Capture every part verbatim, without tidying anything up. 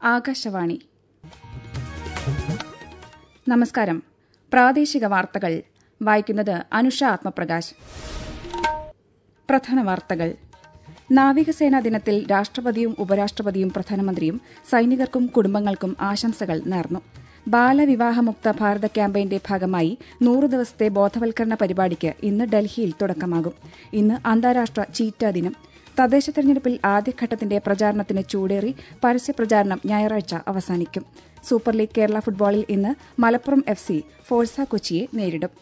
ആകാശവാണി. നമസ്കാരം. പ്രാദേശിക വാർത്തകൾ വായിക്കുന്നത് അനുഷ ആത്മപ്രകാശ്. പ്രധാന വാർത്തകൾ. നാവികസേനാ ദിനത്തിൽ രാഷ്ട്രപതിയും ഉപരാഷ്ട്രപതിയും പ്രധാനമന്ത്രിയും സൈനികർക്കും കുടുംബങ്ങൾക്കും ആശംസകൾ നേർന്നു. ബാലവിവാഹമുക്ത ഭാരത ക്യാമ്പയിന്റെ ഭാഗമായി നൂറ് ദിവസത്തെ ബോധവൽക്കരണ പരിപാടിക്ക് ഇന്ന് ഡൽഹിയിൽ തുടക്കമാകും. ഇന്ന് അന്താരാഷ്ട്ര ചീറ്റ ദിനം. തദ്ദേശ തെരഞ്ഞെടുപ്പിൽ ആദ്യഘട്ടത്തിന്റെ പ്രചാരണത്തിന് ചൂടേറി. പരസ്യപ്രചാരണം ഞായറാഴ്ച അവസാനിക്കും. സൂപ്പർ ലീഗ് കേരള ഫുട്ബോളിൽ ഇന്ന് മലപ്പുറം എഫ് സി ഫോഴ്സ കൊച്ചിയെ നേരിടും.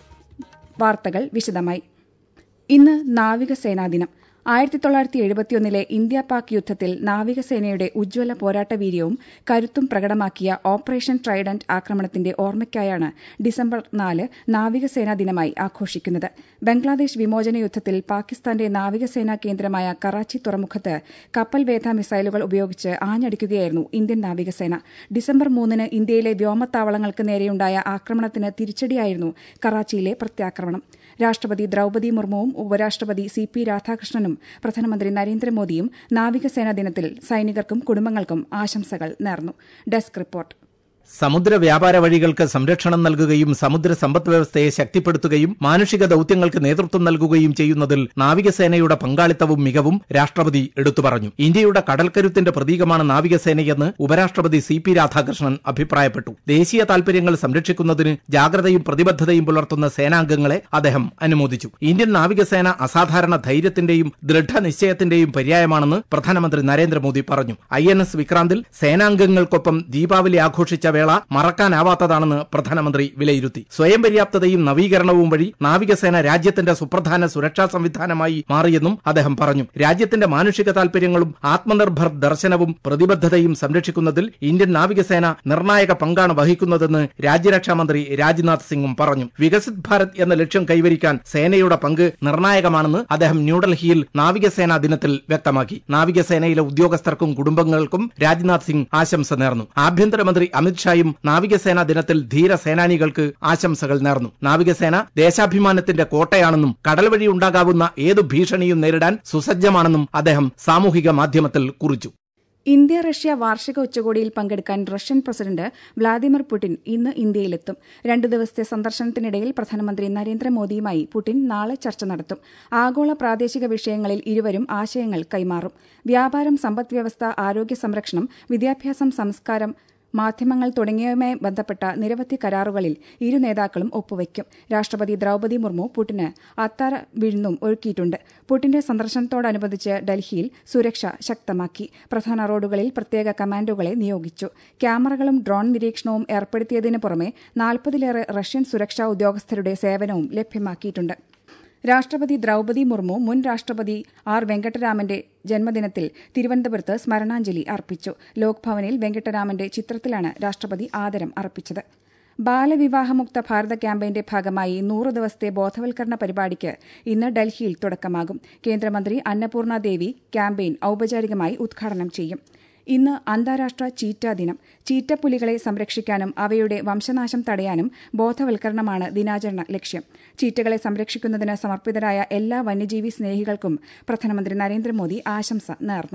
വാർത്തകൾ വിശദമായി. ഇന്ന് നാവികസേനാ ദിനം. ആയിരത്തി തൊള്ളായിരത്തി എഴുപത്തിയൊന്നിലെ ഇന്ത്യ പാക് യുദ്ധത്തിൽ നാവികസേനയുടെ ഉജ്ജ്വല പോരാട്ടവീര്യവും കരുത്തും പ്രകടമാക്കിയ ഓപ്പറേഷൻ ട്രൈഡന്റ് ആക്രമണത്തിന്റെ ഓർമ്മയ്ക്കായാണ് ഡിസംബർ നാല് നാവികസേനാ ദിനമായി ആഘോഷിക്കുന്നത്. ബംഗ്ലാദേശ് വിമോചന യുദ്ധത്തിൽ പാകിസ്ഥാന്റെ നാവികസേനാ കേന്ദ്രമായ കറാച്ചി തുറമുഖത്ത് കപ്പൽ വേധ മിസൈലുകൾ ഉപയോഗിച്ച് ആഞ്ഞടിക്കുകയായിരുന്നു ഇന്ത്യൻ നാവികസേന. ഡിസംബർ മൂന്നിന് ഇന്ത്യയിലെ വ്യോമത്താവളങ്ങൾക്ക് നേരെയുണ്ടായ ആക്രമണത്തിന് തിരിച്ചടിയായിരുന്നു കറാച്ചിയിലെ പ്രത്യാക്രമണം. രാഷ്ട്രപതി ദ്രൌപദി മുർമുവും ഉപരാഷ്ട്രപതി സി പി രാധാകൃഷ്ണനും പ്രധാനമന്ത്രി നരേന്ദ്രമോദിയും നാവികസേനാ ദിനത്തിൽ സൈനികർക്കും കുടുംബങ്ങൾക്കും ആശംസകൾ നേർന്നു. Desk report. സമുദ്ര വ്യാപാര വഴികൾക്ക് സംരക്ഷണം നൽകുകയും സമുദ്ര സമ്പദ് വ്യവസ്ഥയെ ശക്തിപ്പെടുത്തുകയും മാനുഷിക ദൌത്യങ്ങൾക്ക് നേതൃത്വം നൽകുകയും ചെയ്യുന്നതിൽ നാവികസേനയുടെ പങ്കാളിത്തവും മികവും രാഷ്ട്രപതി എടുത്തു പറഞ്ഞു. ഇന്ത്യയുടെ കടൽക്കരുത്തിന്റെ പ്രതീകമാണ് നാവികസേനയെന്ന് ഉപരാഷ്ട്രപതി സി പി രാധാകൃഷ്ണൻ അഭിപ്രായപ്പെട്ടു. ദേശീയ താൽപര്യങ്ങൾ സംരക്ഷിക്കുന്നതിന് ജാഗ്രതയും പ്രതിബദ്ധതയും പുലർത്തുന്ന സേനാംഗങ്ങളെ അദ്ദേഹം അനുമോദിച്ചു. ഇന്ത്യൻ നാവികസേന അസാധാരണ ധൈര്യത്തിന്റെയും ദൃഢനിശ്ചയത്തിന്റെയും പര്യായമാണെന്ന് പ്രധാനമന്ത്രി നരേന്ദ്രമോദി പറഞ്ഞു. ഐ എൻ എസ് വിക്രാന്തിൽ സേനാംഗങ്ങൾക്കൊപ്പം ദീപാവലി ആഘോഷിച്ച വേള മറക്കാനാവാത്തതാണെന്ന് പ്രധാനമന്ത്രി വിലയിരുത്തി. സ്വയം പര്യാപ്തതയും നവീകരണവും വഴി നാവികസേന രാജ്യത്തിന്റെ സുപ്രധാന സുരക്ഷാ സംവിധാനമായി മാറിയെന്നും അദ്ദേഹം പറഞ്ഞു. രാജ്യത്തിന്റെ മാനുഷിക താൽപര്യങ്ങളും ആത്മനിർഭർ ദർശനവും പ്രതിബദ്ധതയും സംരക്ഷിക്കുന്നതിൽ ഇന്ത്യൻ നാവികസേന നിർണായക പങ്കാണ് വഹിക്കുന്നതെന്ന് രാജ്യരക്ഷാമന്ത്രി രാജ്നാഥ് സിംഗും പറഞ്ഞു. വികസിത് ഭാരത് എന്ന ലക്ഷ്യം കൈവരിക്കാൻ സേനയുടെ പങ്ക് നിർണായകമാണെന്ന് അദ്ദേഹം ന്യൂഡൽഹിയിൽ നാവികസേനാ ദിനത്തിൽ വ്യക്തമാക്കി. നാവികസേനയിലെ ഉദ്യോഗസ്ഥർക്കും കുടുംബങ്ങൾക്കും രാജ്നാഥ് സിംഗ് ആശംസ നേർന്നു. ആഭ്യന്തരമന്ത്രി അമിത് ഷായും നാവികസേനാ ദിനത്തിൽ ധീര സേനാനികൾക്ക് ആശംസകൾ നേർന്നു. നാവികസേന ദേശാഭിമാനത്തിന്റെ കോട്ടയാണെന്നും കടൽ വഴി ഉണ്ടാകാവുന്ന ഏതു ഭീഷണിയും നേരിടാൻ സുസജ്ജമാണെന്നും അദ്ദേഹം സാമൂഹിക മാധ്യമത്തിൽ കുറിച്ചു. ഇന്ത്യ റഷ്യ വാർഷിക ഉച്ചകോടിയിൽ പങ്കെടുക്കാൻ റഷ്യൻ പ്രസിഡന്റ് വ്ളാദിമിർ പുടിൻ ഇന്ന് ഇന്ത്യയിലെത്തും. രണ്ടു ദിവസത്തെ സന്ദർശനത്തിനിടയിൽ പ്രധാനമന്ത്രി നരേന്ദ്രമോദിയുമായി പുടിൻ നാളെ ചർച്ച നടത്തും. ആഗോള പ്രാദേശിക വിഷയങ്ങളിൽ ഇരുവരും ആശയങ്ങൾ കൈമാറും. വ്യാപാരം, സമ്പദ്വ്യവസ്ഥ, ആരോഗ്യ സംരക്ഷണം, വിദ്യാഭ്യാസം, സംസ്കാരം, മാധ്യമങ്ങൾ തുടങ്ങിയവയുമായി ബന്ധപ്പെട്ട നിരവധി കരാറുകളിൽ ഇരു നേതാക്കളും ഒപ്പുവയ്ക്കും. രാഷ്ട്രപതി ദ്രൌപദി മുർമു പുടിന് അത്താഴ വിരുന്നും ഒരുക്കിയിട്ടുണ്ട്. പുടിന്റെ സന്ദർശനത്തോടനുബന്ധിച്ച് ഡൽഹിയിൽ സുരക്ഷ ശക്തമാക്കി. പ്രധാന റോഡുകളിൽ പ്രത്യേക കമാൻഡോകളെ നിയോഗിച്ചു. ക്യാമറകളും ഡ്രോൺ നിരീക്ഷണവും ഏർപ്പെടുത്തിയതിനു പുറമെ നാൽപ്പതിലേറെ റഷ്യൻ സുരക്ഷാ ഉദ്യോഗസ്ഥരുടെ സേവനവും ലഭ്യമാക്കിയിട്ടുണ്ട്. രാഷ്ട്രപതി ദ്രൌപദി മുർമു മുൻ രാഷ്ട്രപതി ആർ വെങ്കട്ടരാമന്റെ ജന്മദിനത്തിൽ തിരുവനന്തപുരത്ത് സ്മരണാഞ്ജലി അർപ്പിച്ചു. ലോക്ഭവനിൽ വെങ്കട്ടരാമന്റെ ചിത്രത്തിലാണ് രാഷ്ട്രപതി ആദരം അർപ്പിച്ചത്. ബാലവിവാഹമുക്ത ഭാരത ക്യാമ്പയിന്റെ ഭാഗമായി നൂറ് ദിവസത്തെ ബോധവൽക്കരണ പരിപാടിക്ക് ഇന്ന് ഡൽഹിയിൽ തുടക്കമാകും. കേന്ദ്രമന്ത്രി അന്നപൂർണ ദേവി ക്യാമ്പയിൻ ഔപചാരികമായി ഉദ്ഘാടനം ചെയ്യും. ഇന്ന് അന്താരാഷ്ട്ര ചീറ്റ ദിനം. ചീറ്റപ്പുലികളെ സംരക്ഷിക്കാനും അവയുടെ വംശനാശം തടയാനും ബോധവൽക്കരണമാണ് ദിനാചരണ ലക്ഷ്യം. ചീറ്റകളെ സംരക്ഷിക്കുന്നതിന് സമർപ്പിതരായ എല്ലാ വന്യജീവി സ്നേഹികൾക്കും പ്രധാനമന്ത്രി നരേന്ദ്രമോദി ആശംസ നേർന്നു.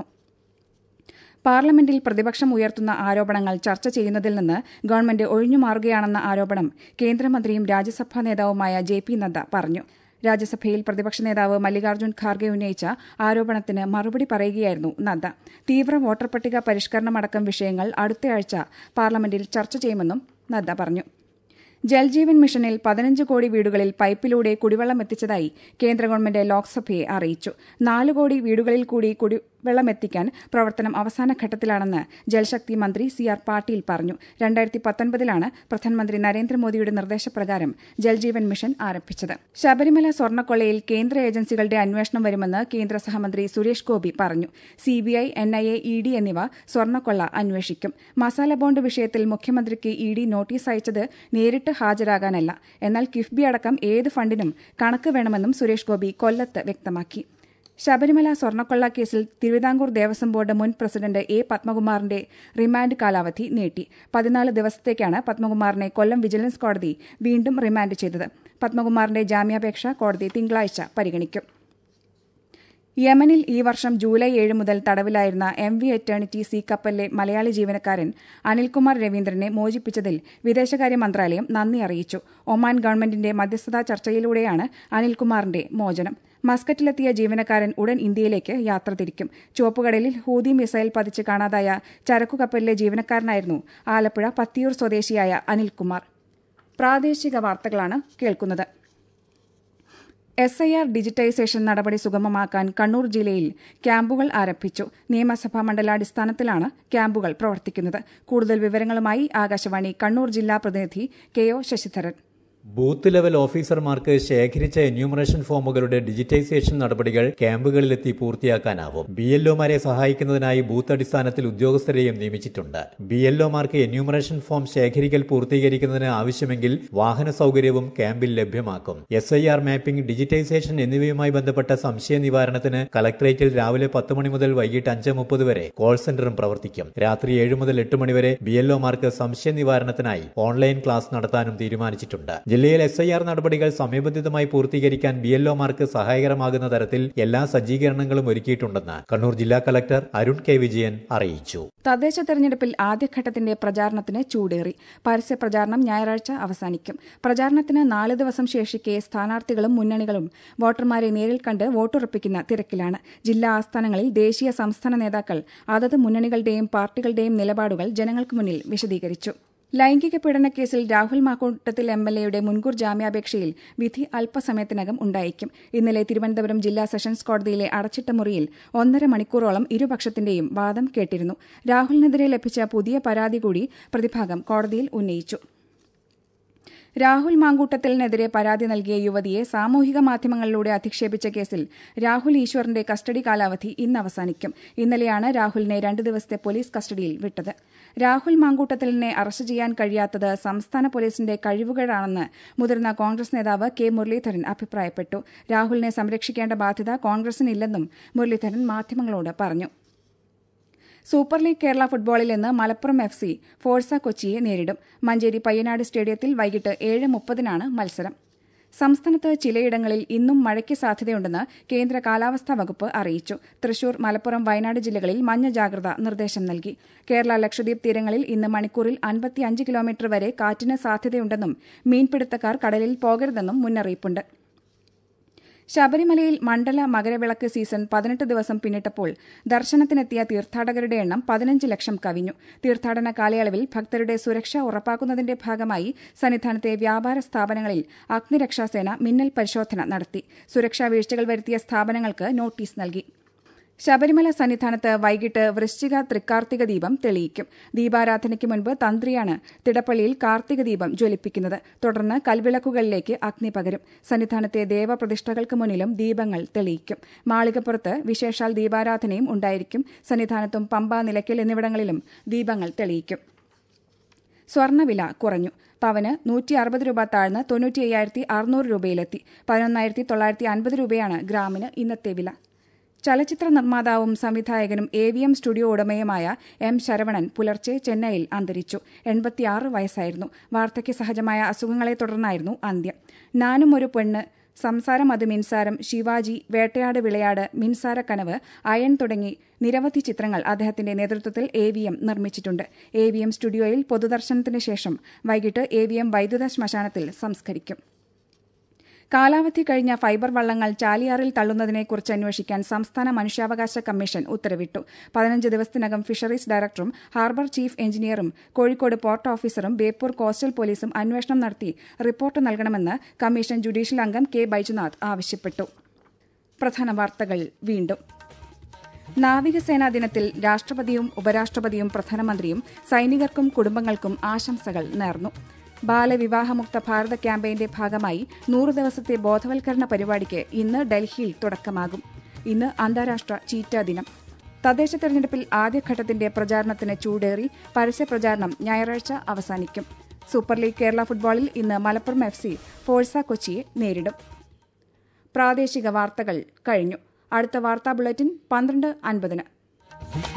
പാർലമെന്റിൽ പ്രതിപക്ഷം ഉയർത്തുന്ന ആരോപണങ്ങൾ ചർച്ച ചെയ്യുന്നതിൽ നിന്ന് ഗവൺമെന്റ് ഒഴിഞ്ഞുമാറുകയാണെന്ന ആരോപണം കേന്ദ്രമന്ത്രിയും രാജ്യസഭാ നേതാവുമായ ജെ പി നദ്ദ പറഞ്ഞു. രാജ്യസഭയിൽ പ്രതിപക്ഷ നേതാവ് മല്ലികാർജ്ജുൻ ഖാർഗെ ഉന്നയിച്ച ആരോപണത്തിന് മറുപടി പറയുകയായിരുന്നു നദ്ദ. തീവ്ര വോട്ടർ പട്ടിക പരിഷ്കരണമടക്കം വിഷയങ്ങൾ അടുത്തയാഴ്ച പാർലമെന്റിൽ ചർച്ച ചെയ്യുമെന്നും നദ്ദ പറഞ്ഞു. ജൽജീവൻ മിഷനിൽ പതിനഞ്ച് കോടി വീടുകളിൽ പൈപ്പിലൂടെ കുടിവെള്ളം എത്തിച്ചതായി കേന്ദ്ര ഗവൺമെന്റ് ലോക്സഭയെ അറിയിച്ചു. നാല് കോടി വീടുകളിൽ കൂടി കുടിവെള്ളമെത്തിക്കാൻ പ്രവർത്തനം അവസാന ഘട്ടത്തിലാണെന്ന് ജൽശക്തി മന്ത്രി സി ആർ പാട്ടീൽ പറഞ്ഞു. രണ്ടായിരത്തി പത്തൊൻപതിലാണ് പ്രധാനമന്ത്രി നരേന്ദ്രമോദിയുടെ നിർദ്ദേശപ്രകാരം ജൽജീവൻ മിഷൻ ആരംഭിച്ചത്. ശബരിമല സ്വർണ്ണക്കൊള്ളയിൽ കേന്ദ്ര ഏജൻസികളുടെ അന്വേഷണം വരുമെന്ന് കേന്ദ്ര സഹമന്ത്രി സുരേഷ് ഗോപി പറഞ്ഞു. CBI, N I A, E D എന്നിവ സ്വർണ്ണക്കൊള്ള അന്വേഷിക്കും. മസാല ബോണ്ട് വിഷയത്തിൽ മുഖ്യമന്ത്രിക്ക് ഇ ഡി നോട്ടീസ് അയച്ചത് നേരിട്ട് ഹാജരാകാനല്ല, എന്നാൽ കിഫ്ബി അടക്കം ഏത് ഫണ്ടിനും കണക്ക് വേണമെന്നും സുരേഷ് ഗോപി കൊല്ലത്ത് വ്യക്തമാക്കി. ശബരിമല സ്വർണ്ണക്കൊള്ള കേസിൽ തിരുവിതാംകൂർ ദേവസ്വം ബോർഡ് മുൻ പ്രസിഡന്റ് എ പത്മകുമാറിന്റെ റിമാൻഡ് കാലാവധി നീട്ടി. പതിനാല് ദിവസത്തേക്കാണ് പത്മകുമാറിനെ കൊല്ലം വിജിലൻസ് കോടതി വീണ്ടും റിമാൻഡ് ചെയ്തത്. പത്മകുമാറിന്റെ ജാമ്യാപേക്ഷ കോടതി തിങ്കളാഴ്ച പരിഗണിക്കും. യമനിൽ ഈ വർഷം ജൂലൈ ഏഴ് മുതൽ തടവിലായിരുന്ന എം വി എറ്റേണിറ്റി സി കപ്പലിലെ മലയാളി ജീവനക്കാരൻ അനിൽകുമാർ രവീന്ദ്രനെ മോചിപ്പിച്ചതിൽ വിദേശകാര്യ മന്ത്രാലയം നന്ദി അറിയിച്ചു. ഒമാൻ ഗവൺമെന്റിന്റെ മധ്യസ്ഥതാ ചർച്ചയിലൂടെയാണ് അനിൽകുമാറിന്റെ മോചനം. മസ്കറ്റിലെത്തിയ ജീവനക്കാരൻ ഉടൻ ഇന്ത്യയിലേക്ക് യാത്ര തിരിക്കും. ചുവപ്പുകടലിൽ ഹൂതി മിസൈൽ പതിച്ച് കാണാതായ ചരക്കുകപ്പലിലെ ജീവനക്കാരനായിരുന്നു ആലപ്പുഴ പത്തിയൂർ സ്വദേശിയായ അനിൽകുമാർ. പ്രാദേശിക വാർത്തകളാണ് കേൾക്കുന്നത്. എസ് ഐ ആർ ഡിജിറ്റൈസേഷൻ നടപടി സുഗമമാക്കാൻ കണ്ണൂർ ജില്ലയിൽ ക്യാമ്പുകൾ ആരംഭിച്ചു. നിയമസഭാ മണ്ഡലാടിസ്ഥാനത്തിലാണ് ക്യാമ്പുകൾ പ്രവർത്തിക്കുന്നത്. കൂടുതൽ വിവരങ്ങളുമായി ആകാശവാണി കണ്ണൂർ ജില്ലാ പ്രതിനിധി K O Sasidharan. Booth level ഓഫീസർമാർക്ക് ശേഖരിച്ച എന്യൂമറേഷൻ ഫോമുകളുടെ ഡിജിറ്റൈസേഷൻ നടപടികൾ ക്യാമ്പുകളിലെത്തി പൂർത്തിയാക്കാനാവും. ബി എൽ ഒമാരെ സഹായിക്കുന്നതിനായി ബൂത്ത് അടിസ്ഥാനത്തിൽ ഉദ്യോഗസ്ഥരെയും നിയമിച്ചിട്ടുണ്ട്. ബി എൽ ഒമാർക്ക് എന്യൂമറേഷൻ ഫോം ശേഖരിക്കൽ പൂർത്തീകരിക്കുന്നതിന് ആവശ്യമെങ്കിൽ വാഹന സൌകര്യവും ക്യാമ്പിൽ ലഭ്യമാക്കും. S I R mapping, digitisation എന്നിവയുമായി ബന്ധപ്പെട്ട സംശയ നിവാരണത്തിന് കളക്ടറേറ്റിൽ രാവിലെ പത്ത് മണി മുതൽ വൈകിട്ട് അഞ്ച് മുപ്പത് വരെ കോൾ സെന്ററും പ്രവർത്തിക്കും. രാത്രി ഏഴ് മുതൽ എട്ട് മണിവരെ ബി എൽ ഒമാർക്ക് സംശയ നിവാരണത്തിനായി ഓൺലൈൻ ക്ലാസ് നടത്താനും തീരുമാനിച്ചിട്ടുണ്ട്. ജില്ലയിൽ എസ് ഐ ആർ നടപടികൾ സമയബന്ധിതമായി പൂർത്തീകരിക്കാൻ ബി എൽ ഒമാർക്ക് സഹായകരമാകുന്ന തരത്തിൽ എല്ലാ സജ്ജീകരണങ്ങളും ഒരുക്കിയിട്ടുണ്ടെന്ന് കണ്ണൂർ ജില്ലാ കളക്ടർ അരുൺ കെ വിജയൻ അറിയിച്ചു. തദ്ദേശ തെരഞ്ഞെടുപ്പിൽ ആദ്യഘട്ടത്തിന്റെ പ്രചാരണത്തിന് ചൂടേറി. പരസ്യ പ്രചാരണം ഞായറാഴ്ച അവസാനിക്കും. പ്രചാരണത്തിന് നാല് ദിവസം ശേഷിക്കെ സ്ഥാനാർത്ഥികളും മുന്നണികളും വോട്ടർമാരെ നേരിൽ കണ്ട് വോട്ടുറപ്പിക്കുന്ന തിരക്കിലാണ്. ജില്ലാ ആസ്ഥാനങ്ങളിൽ ദേശീയ സംസ്ഥാന നേതാക്കൾ അതത് മുന്നണികളുടെയും പാർട്ടികളുടെയും നിലപാടുകൾ ജനങ്ങൾക്ക് മുന്നിൽ വിശദീകരിച്ചു. ലൈംഗിക പീഡനക്കേസിൽ രാഹുൽ മാക്കൂട്ടത്തിൽ എം എൽ എയുടെ മുൻകൂർ ജാമ്യാപേക്ഷയിൽ വിധി അല്പസമയത്തിനകം ഉണ്ടായേക്കും. ഇന്നലെ തിരുവനന്തപുരം ജില്ലാ സെഷൻസ് കോടതിയിലെ അടച്ചിട്ട മുറിയിൽ ഒന്നര മണിക്കൂറോളം ഇരുപക്ഷത്തിന്റെയും വാദം കേട്ടിരുന്നു. രാഹുലിനെതിരെ ലഭിച്ച പുതിയ പരാതി കൂടി പ്രതിഭാഗം കോടതിയിൽ ഉന്നയിച്ചു. രാഹുൽ മാങ്കൂട്ടത്തിലിനെതിരെ പരാതി നൽകിയ യുവതിയെ സാമൂഹിക മാധ്യമങ്ങളിലൂടെ അധിക്ഷേപിച്ച കേസിൽ രാഹുൽ ഈശ്വറിന്റെ കസ്റ്റഡി കാലാവധി ഇന്ന് അവസാനിക്കും. ഇന്നലെയാണ് രാഹുലിനെ രണ്ട് ദിവസത്തെ പോലീസ് കസ്റ്റഡിയിൽ വിട്ടത്. രാഹുൽ മാങ്കൂട്ടത്തിലിനെ അറസ്റ്റ് ചെയ്യാൻ കഴിയാത്തത് സംസ്ഥാന പോലീസിന്റെ കഴിവുകേടാണെന്ന് മുതിർന്ന കോൺഗ്രസ് നേതാവ് കെ മുരളീധരൻ അഭിപ്രായപ്പെട്ടു. രാഹുലിനെ സംരക്ഷിക്കേണ്ട ബാധ്യത കോൺഗ്രസിനില്ലെന്നും മുരളീധരൻ മാധ്യമങ്ങളോട് പറഞ്ഞു. സൂപ്പർ ലീഗ് കേരള ഫുട്ബോളിൽ ഇന്ന് മലപ്പുറം എഫ് സി ഫോഴ്സ കൊച്ചിയെ നേരിടും. മഞ്ചേരി പയ്യനാട് സ്റ്റേഡിയത്തിൽ വൈകിട്ട് ഏഴ് മുപ്പതിനാണ് മത്സരം. സംസ്ഥാനത്ത് ചിലയിടങ്ങളിൽ ഇന്നും മഴയ്ക്ക് സാധ്യതയുണ്ടെന്ന് കേന്ദ്ര കാലാവസ്ഥാ വകുപ്പ് അറിയിച്ചു. തൃശൂർ, മലപ്പുറം, വയനാട് ജില്ലകളിൽ മഞ്ഞ ജാഗ്രതാ നിർദ്ദേശം നൽകി. കേരള ലക്ഷദ്വീപ് തീരങ്ങളിൽ ഇന്ന് മണിക്കൂറിൽ അൻപത്തിയഞ്ച് കിലോമീറ്റർ വരെ കാറ്റിന് സാധ്യതയുണ്ടെന്നും മീൻപിടുത്തക്കാർ കടലിൽ പോകരുതെന്നും മുന്നറിയിപ്പുണ്ട്. ശബരിമലയിൽ മണ്ഡല മകരവിളക്ക് സീസൺ പതിനെട്ട് ദിവസം പിന്നിട്ടപ്പോൾ ദർശനത്തിനെത്തിയ തീർത്ഥാടകരുടെ എണ്ണം പതിനഞ്ച് ലക്ഷം കവിഞ്ഞു. തീർത്ഥാടന കാലയളവിൽ ഭക്തരുടെ സുരക്ഷ ഉറപ്പാക്കുന്നതിന്റെ ഭാഗമായി സന്നിധാനത്തെ വ്യാപാര സ്ഥാപനങ്ങളിൽ അഗ്നിരക്ഷാസേന മിന്നൽ പരിശോധന നടത്തി. സുരക്ഷാ വീഴ്ചകൾ വരുത്തിയ സ്ഥാപനങ്ങൾക്ക് നോട്ടീസ് നൽകി. ശബരിമല സന്നിധാനത്ത് വൈകിട്ട് വൃശ്ചിക തൃക്കാർത്തിക ദീപം തെളിയിക്കും. ദീപാരാധനയ്ക്ക് മുൻപ് തന്ത്രിയാണ് തിടപ്പള്ളിയിൽ കാർത്തിക ദീപം ജ്വലിപ്പിക്കുന്നത്. തുടർന്ന് കൽവിളക്കുകളിലേക്ക് അഗ്നി പകരും. സന്നിധാനത്തെ ദേവപ്രതിഷ്ഠകൾക്ക് മുന്നിലും ദീപങ്ങൾ തെളിയിക്കും. മാളികപ്പുറത്ത് വിശേഷാൽ ദീപാരാധനയും ഉണ്ടായിരിക്കും. സന്നിധാനത്തും പമ്പ, നിലയ്ക്കൽ എന്നിവിടങ്ങളിലും ദീപങ്ങൾ തെളിയിക്കും. സ്വർണ്ണവില കുറഞ്ഞു. പവന് നൂറ്റി അറുപത് രൂപ താഴ്ന്ന് തൊണ്ണൂറ്റി അയ്യായിരത്തി അറുന്നൂറ് രൂപയിലെത്തി. പതിനൊന്നായിരത്തി തൊള്ളായിരത്തി അൻപത് രൂപയാണ് ഗ്രാമിന് ഇന്നത്തെ വില. ചലച്ചിത്ര നിർമ്മാതാവും സംവിധായകനും എ വി എം സ്റ്റുഡിയോ ഉടമയുമായ എം ശരവണൻ പുലർച്ചെ ചെന്നൈയിൽ അന്തരിച്ചു. എൺപത്തിയാറ് വയസ്സായിരുന്നു. വാർദ്ധക്യ സഹജമായ അസുഖങ്ങളെ തുടർന്നായിരുന്നു അന്ത്യം. നാനും ഒരു പെണ്ണ്, സംസാരം അത് മിൻസാരം, ശിവാജി, വേട്ടയാട് വിളയാട്, മിൻസാര കനവ്, അയൺ തുടങ്ങി നിരവധി ചിത്രങ്ങൾ അദ്ദേഹത്തിന്റെ നേതൃത്വത്തിൽ എ വി എം നിർമ്മിച്ചിട്ടുണ്ട്. എ വി എം സ്റ്റുഡിയോയിൽ പൊതുദർശനത്തിന് ശേഷം വൈകിട്ട് എ വി എം വൈദ്യുത ശ്മശാനത്തിൽ സംസ്കരിക്കും. കാലാവധി കഴിഞ്ഞ ഫൈബർ വള്ളങ്ങൾ ചാലിയാറിൽ തള്ളുന്നതിനെക്കുറിച്ച് അന്വേഷിക്കാൻ സംസ്ഥാന മനുഷ്യാവകാശ കമ്മീഷൻ ഉത്തരവിട്ടു. പതിനഞ്ച് ദിവസത്തിനകം ഫിഷറീസ് ഡയറക്ടറും ഹാർബർ ചീഫ് എഞ്ചിനീയറും കോഴിക്കോട് പോർട്ട് ഓഫീസറും ബേപ്പൂർ കോസ്റ്റൽ പോലീസും അന്വേഷണം നടത്തി റിപ്പോർട്ട് നൽകണമെന്ന് കമ്മീഷൻ ജുഡീഷ്യൽ അംഗം കെ ബൈജുനാഥ് ആവശ്യപ്പെട്ടു. പ്രധാന വാർത്തകൾ വീണ്ടും. നാവികസേനാ ദിനത്തിൽ രാഷ്ട്രപതിയും ഉപരാഷ്ട്രപതിയും പ്രധാനമന്ത്രിയും സൈനികർക്കും കുടുംബങ്ങൾക്കും ആശംസകൾ നേർന്നു. ബാലവിവാഹമുക്ത ഭാരത ക്യാമ്പയിന്റെ ഭാഗമായി നൂറ് ദിവസത്തെ ബോധവൽക്കരണ പരിപാടിക്ക് ഇന്ന് ഡൽഹിയിൽ തുടക്കമാകും. ഇന്ന് അന്താരാഷ്ട്ര ചീറ്റ ദിനം. തദ്ദേശ തെരഞ്ഞെടുപ്പിൽ ആദ്യഘട്ടത്തിന്റെ പ്രചാരണത്തിന് ചൂടേറി. പരസ്യപ്രചാരണം ഞായറാഴ്ച അവസാനിക്കും. സൂപ്പർ ലീഗ് കേരള ഫുട്ബോളിൽ ഇന്ന് മലപ്പുറം എഫ് സി ഫോഴ്സ കൊച്ചിയെ നേരിടും. പ്രാദേശിക വാർത്തകൾ കഴിഞ്ഞു. അടുത്ത വാർത്താ ബുള്ളറ്റിൻ പന്ത്രണ്ട് അൻപതിന്.